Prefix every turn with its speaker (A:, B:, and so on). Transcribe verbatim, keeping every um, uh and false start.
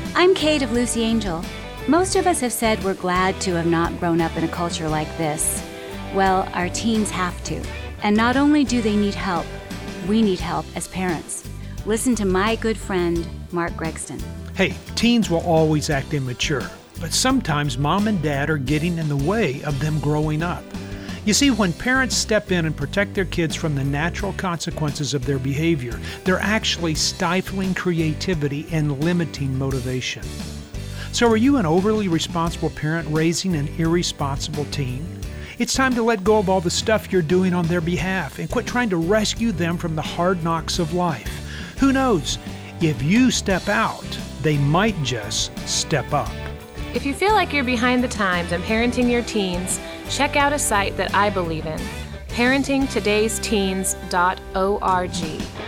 A: I'm Kate of Lucy Angel. Most of us have said we're glad to have not grown up in a culture like this. Well, our teens have to. And not only do they need help, we need help as parents. Listen to my good friend, Mark Gregston.
B: Hey, teens will always act immature, but sometimes mom and dad are getting in the way of them growing up. You see, when parents step in and protect their kids from the natural consequences of their behavior, they're actually stifling creativity and limiting motivation. So are you an overly responsible parent raising an irresponsible teen? It's time to let go of all the stuff you're doing on their behalf and quit trying to rescue them from the hard knocks of life. Who knows? If you step out, they might just step up.
C: If you feel like you're behind the times and parenting your teens, check out a site that I believe in, parenting todays teens dot org.